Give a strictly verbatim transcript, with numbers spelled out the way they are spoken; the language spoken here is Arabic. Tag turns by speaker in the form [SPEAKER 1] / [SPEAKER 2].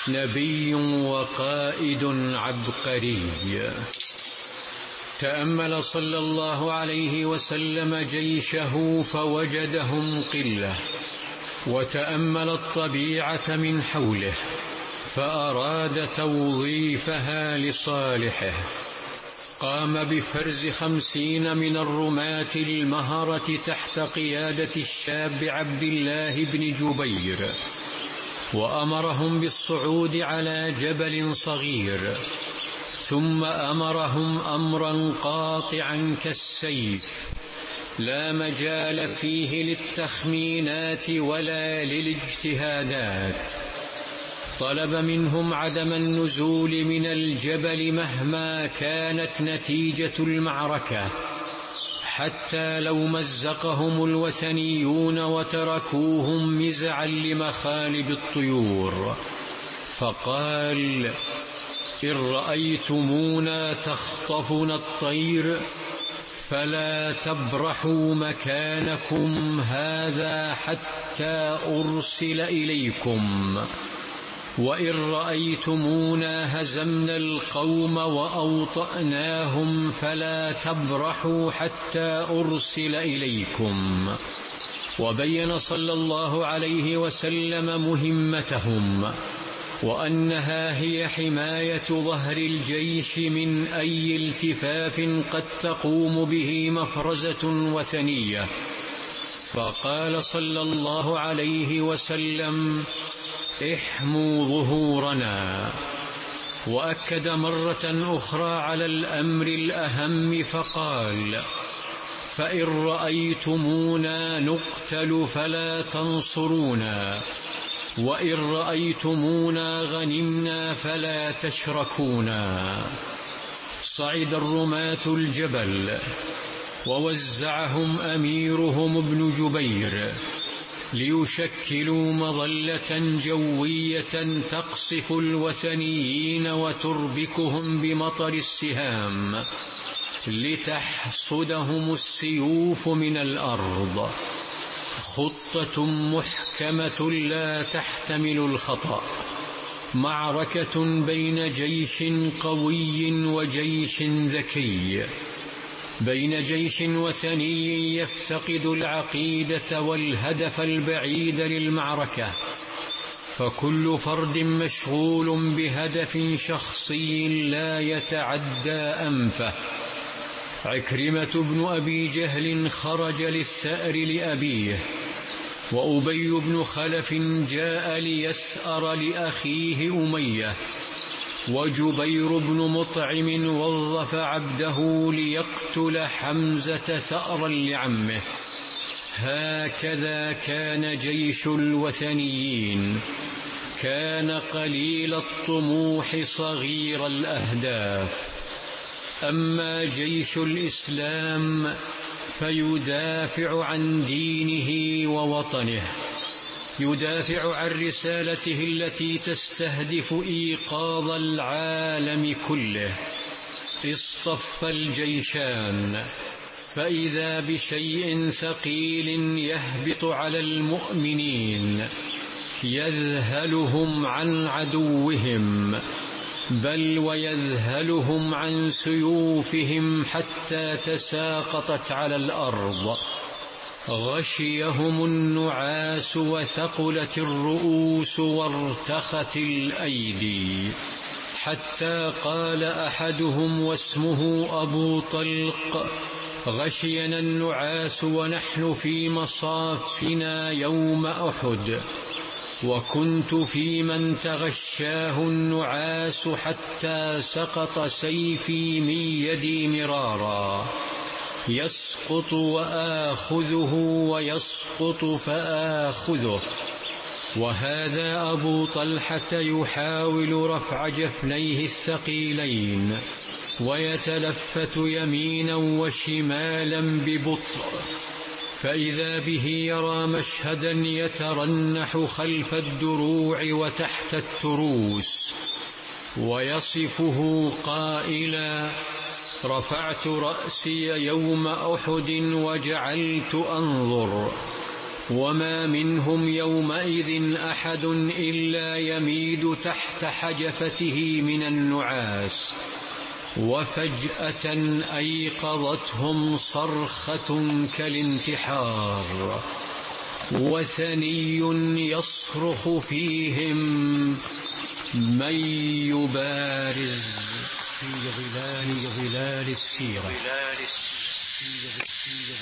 [SPEAKER 1] نبي وقائد عبقري. تأمل صلى الله عليه وسلم جيشه فوجدهم قلة، وتأمل الطبيعة من حوله فأراد توظيفها لصالحه. قام بفرز خمسين من الرماة المهرة تحت قيادة الشاب عبد الله بن جبير، وأمرهم بالصعود على جبل صغير، ثم أمرهم أمرا قاطعا كالسيف لا مجال فيه للتخمينات ولا للاجتهادات. طلب منهم عدم النزول من الجبل مهما كانت نتيجة المعركة، حتى لو مزقهم الوثنيون وتركوهم مزعا لمخالب الطيور. فقال: إن رأيتمونا تخطفنا الطير فلا تبرحوا مكانكم هذا حتى أرسل إليكم، وإن رأيتمونا هزمنا القوم وأوطأناهم فلا تبرحوا حتى أرسل إليكم. وبين صلى الله عليه وسلم مهمتهم، وأنها هي حماية ظهر الجيش من أي التفاف قد تقوم به مفرزة وثنية. فقال صلى الله عليه وسلم: احموا ظهورنا. وأكد مرة أخرى على الأمر الأهم فقال: فإن رأيتمونا نقتل فلا تنصرونا، وإن رأيتمونا غنمنا فلا تشركونا. صعد الرماة الجبل، ووزعهم أميرهم ابن جبير ليشكلوا مظلة جوية تقصف الوثنيين وتربكهم بمطر السهام لتحصدهم السيوف من الأرض. خطة محكمة لا تحتمل الخطأ. معركة بين جيش قوي وجيش ذكي، بين جيش وثني يفتقد العقيدة والهدف البعيد للمعركة، فكل فرد مشغول بهدف شخصي لا يتعدى أنفه. عكرمة بن أبي جهل خرج للثأر لأبيه، وأبي بن خلف جاء ليثأر لأخيه أمية، وجبير بن مطعم وظف عبده ليقتل حمزة ثأرا لعمه. هكذا كان جيش الوثنيين، كان قليل الطموح صغير الأهداف. أما جيش الإسلام فيدافع عن دينه ووطنه، يدافع عن رسالته التي تستهدف إيقاظ العالم كله. اصطف الجيشان، فإذا بشيء ثقيل يهبط على المؤمنين يذهلهم عن عدوهم، بل ويذهلهم عن سيوفهم حتى تساقطت على الأرض. غشيهم النعاس وثقلت الرؤوس وارتخت الأيدي، حتى قال أحدهم واسمه أبو طلق: غشينا النعاس ونحن في مصافنا يوم أحد، وكنت في من تغشاه النعاس حتى سقط سيفي من يدي مرارا، يسقط وآخذه ويسقط فآخذه. وهذا أبو طلحة يحاول رفع جفنيه الثقيلين ويتلفت يمينا وشمالا ببطء، فإذا به يرى مشهدا يترنح خلف الدروع وتحت التروس، ويصفه قائلا: رفعت رأسي يوم أحد وجعلت أنظر، وما منهم يومئذ أحد إلا يميد تحت حجفته من النعاس، وفجأة أيقظتهم صرخة كالانتحار، وثني يصرخ فيهم: من يبارز في ظلال ظلال السيرة.